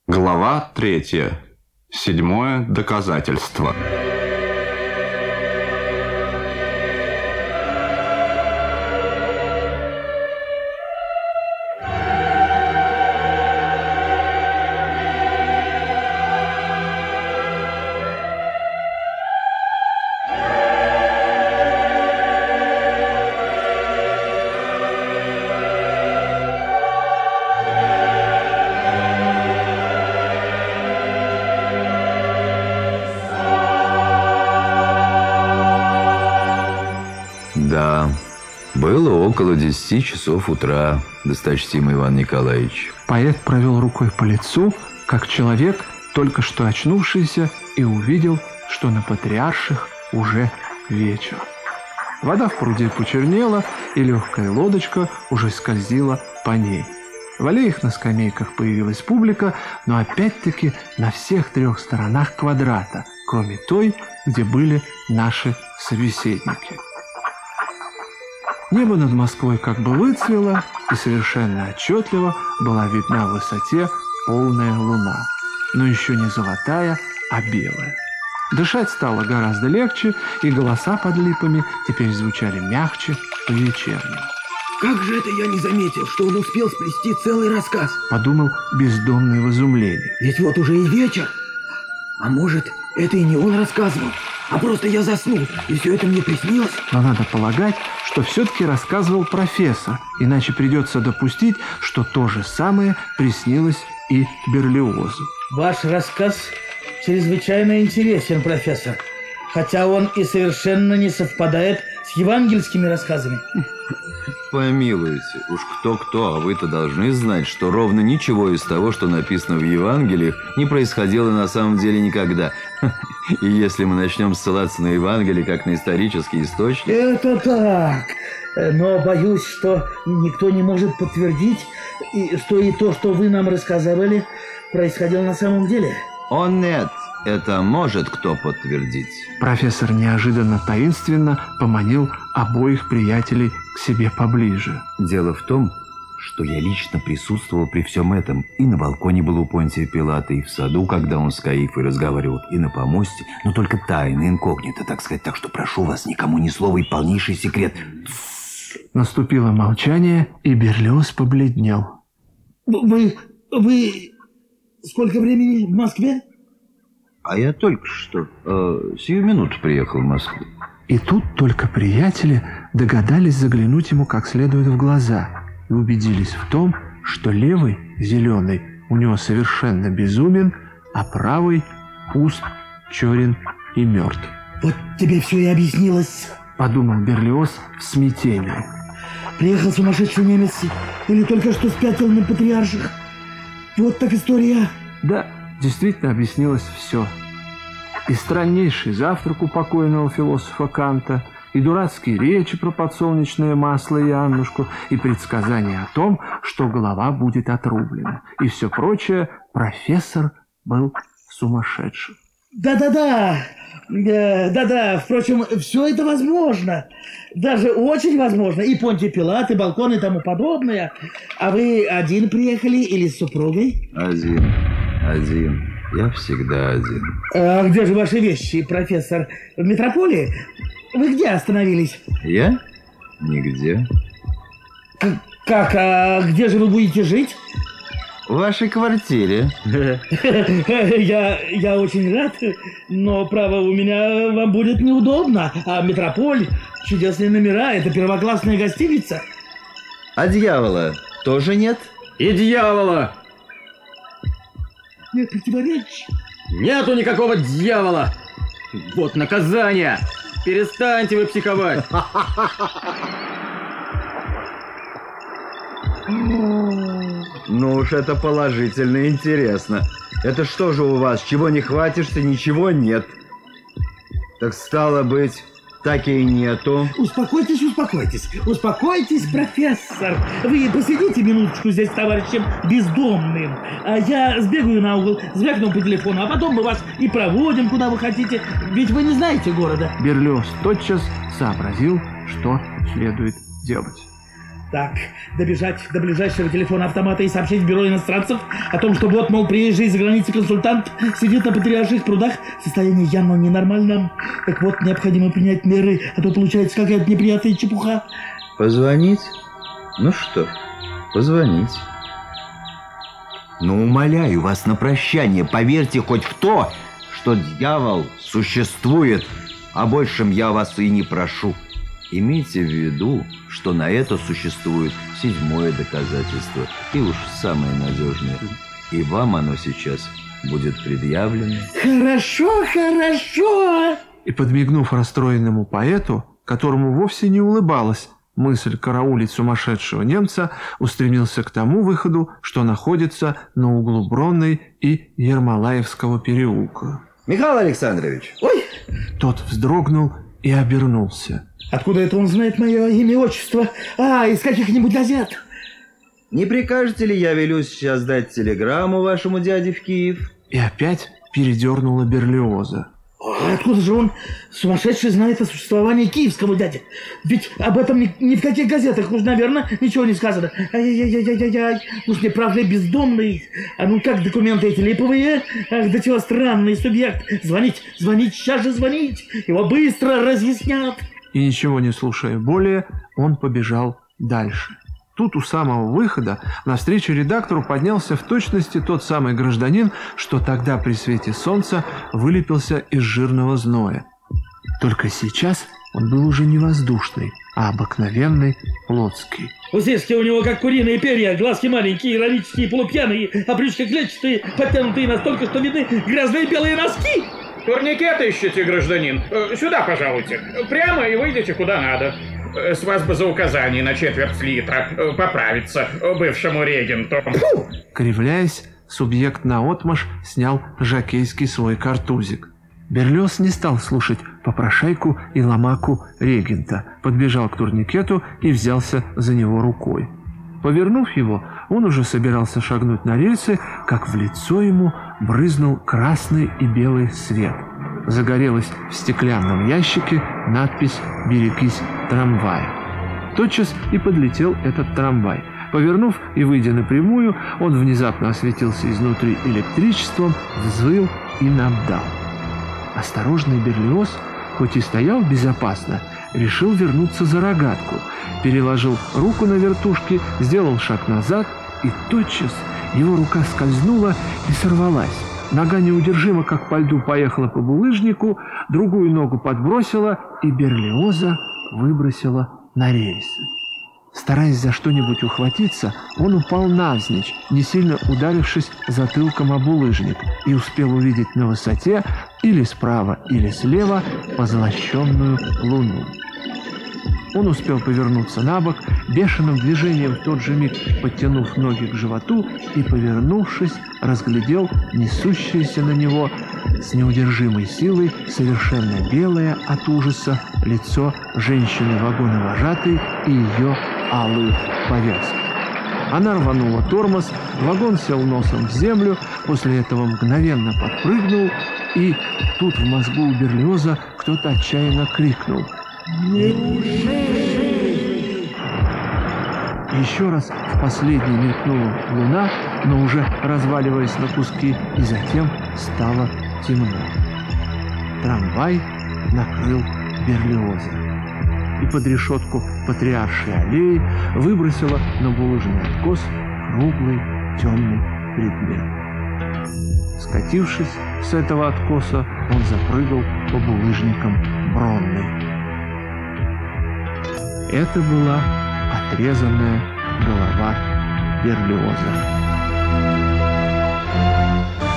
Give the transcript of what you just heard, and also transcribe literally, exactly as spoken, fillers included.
Глава третья. Седьмое доказательство. Да, было около десяти часов утра, досточтимый Иван Николаевич. Поэт провел рукой по лицу, как человек, только что очнувшийся, и увидел, что на Патриарших уже вечер. Вода в пруде почернела, и легкая лодочка уже скользила по ней. В аллеях на скамейках появилась публика, но опять-таки на всех трех сторонах квадрата, кроме той, где были наши собеседники. Небо над Москвой как бы выцвело, и совершенно отчетливо была видна в высоте полная луна, но еще не золотая, а белая. Дышать стало гораздо легче, и голоса под липами теперь звучали мягче, по-вечернему. «Как же это я не заметил, что он успел сплести целый рассказ?» — подумал бездомный в изумлении. «Ведь вот уже и вечер. А может, это и не он рассказывал, а просто я заснул, и все это мне приснилось?» Но надо полагать, что все-таки рассказывал профессор, иначе придется допустить, что то же самое приснилось и Берлиозу. Ваш рассказ чрезвычайно интересен, профессор, хотя он и совершенно не совпадает с евангельскими рассказами. Помилуйте, уж кто-кто, а вы-то должны знать, что ровно ничего из того, что написано в Евангелиях, не происходило на самом деле никогда. И если мы начнем ссылаться на Евангелие как на исторический источник... Это так, но боюсь, что никто не может подтвердить, что и то, что вы нам рассказывали, происходило на самом деле. О нет, это может кто подтвердить. Профессор неожиданно таинственно поманил обоих приятелей к себе поближе. Дело в том, что я лично присутствовал при всем этом. И на балконе был у Понтия Пилата, и в саду, когда он с Каифой разговаривал, и на помосте, но только тайно, инкогнито, так сказать. Так что прошу вас, никому ни слова, и полнейший секрет. Наступило молчание, и Берлиоз побледнел. Вы... вы... сколько времени в Москве? А я только что, э, сию минуту приехал в Москву. И тут только приятели догадались заглянуть ему как следует в глаза и убедились в том, что левый, зеленый, у него совершенно безумен, а правый пуст, черен и мертв. Вот тебе все и объяснилось, подумал Берлиоз в смятении. Приехал сумасшедший немец или только что спятил на Патриарших? Вот так история. Да, действительно объяснилось все. И страннейший завтрак у покойного философа Канта, и дурацкие речи про подсолнечное масло и Аннушку, и предсказание о том, что голова будет отрублена, и все прочее. Профессор был сумасшедшим. Да-да-да, да-да, впрочем, все это возможно, даже очень возможно, и Понтий Пилат, и балкон, и тому подобное. А вы один приехали или с супругой? Один, один, я всегда один. А где же ваши вещи, профессор? В метрополии? Вы где остановились? Я? Нигде. К- как? А где же вы будете жить? В вашей квартире. Я, я очень рад, но, право, у меня вам будет неудобно. А метрополь, чудесные номера, это первоклассная гостиница. А дьявола тоже нет? И дьявола! Нет противоречий. Нету никакого дьявола! Вот наказание! Перестаньте вы психовать! Ну уж это положительно интересно. Это что же у вас, чего не хватишься, ничего нет? Так стало быть, так и нету. Успокойтесь, успокойтесь, успокойтесь, профессор. Вы посидите минуточку здесь с товарищем бездомным, а я сбегаю на угол, звякну по телефону, а потом мы вас и проводим, куда вы хотите, ведь вы не знаете города. Берлиоз тотчас сообразил, что следует делать. Так, добежать до ближайшего телефона автомата и сообщить в бюро иностранцев о том, что вот, мол, приезжий из-за границы консультант сидит на Патриарших прудах в состоянии явно ненормальном. Так вот, необходимо принять меры, а то получается какая-то неприятная чепуха. Позвонить? Ну что, позвонить. Но умоляю вас на прощание, поверьте хоть в то, что дьявол существует, а большем я вас и не прошу. Имейте в виду, что на это существует седьмое доказательство, и уж самое надежное. И вам оно сейчас будет предъявлено. Хорошо, хорошо. И, подмигнув расстроенному поэту, которому вовсе не улыбалась мысль караулить сумасшедшего немца, устремился к тому выходу, что находится на углу Бронной и Ермолаевского переулка. Михаил Александрович! Ой! Тот вздрогнул и обернулся. Откуда это он знает мое имя и отчество? А, из каких-нибудь газет? Не прикажете ли я велю сейчас дать телеграмму вашему дяде в Киев? И опять передернула Берлиоза. А откуда же он, сумасшедший, знает о существовании киевского дяди? Ведь об этом ни, ни в каких газетах уж, наверное, ничего не сказано. Ай-яй-яй-яй-яй, уж не прав ли бездомный? А ну как документы эти липовые? Ах, да чего странный субъект. Звонить, звонить, сейчас же звонить. Его быстро разъяснят. И ничего не слушая более, он побежал дальше. Тут у самого выхода навстречу редактору поднялся в точности тот самый гражданин, что тогда при свете солнца вылепился из жирного зноя. Только сейчас он был уже не воздушный, а обыкновенный плотский. Усишки у него как куриные перья, глазки маленькие, иронические, полупьяные, а брючки клетчатые, подтянутые настолько, что видны грязные белые носки. Турникет ищете, гражданин? Сюда, пожалуйте. Прямо и выйдете куда надо. С вас бы за указание на четверть литра поправиться бывшему регенту. Кривляясь, субъект наотмашь снял жокейский свой картузик. Берлиоз не стал слушать попрошайку и ломаку регента, подбежал к турникету и взялся за него рукой. Повернув его, он уже собирался шагнуть на рельсы, как в лицо ему брызнул красный и белый свет. Загорелась в стеклянном ящике надпись «Берегись трамвая». Тотчас и подлетел этот трамвай. Повернув и выйдя напрямую, он внезапно осветился изнутри электричеством, взвыл и набдал. Осторожный Берлиоз, хоть и стоял безопасно, решил вернуться за рогатку, переложил руку на вертушки, сделал шаг назад, и тотчас его рука скользнула и сорвалась. Нога неудержимо, как по льду, поехала по булыжнику, другую ногу подбросила, и Берлиоза выбросила на рельсы. Стараясь за что-нибудь ухватиться, он упал навзничь, не сильно ударившись затылком о булыжник, и успел увидеть на высоте или справа, или слева позолоченную луну. Он успел повернуться на бок, бешеным движением в тот же миг подтянув ноги к животу и, повернувшись, разглядел несущееся на него с неудержимой силой совершенно белое от ужаса лицо женщины-вагоновожатой и ее алую повязку. Она рванула тормоз, вагон сел носом в землю, после этого мгновенно подпрыгнул, и тут в мозгу у Берлиоза кто-то отчаянно крикнул: «Неужели?» Еще раз в последний мелькнула луна, но уже разваливаясь на куски, и затем стало темно. Трамвай накрыл Берлиоза, и под решетку Патриаршей аллеи выбросило на булыжный откос круглый темный предмет. Скатившись с этого откоса, он запрыгал по булыжникам Бронной. Это была отрезанная голова Берлиоза.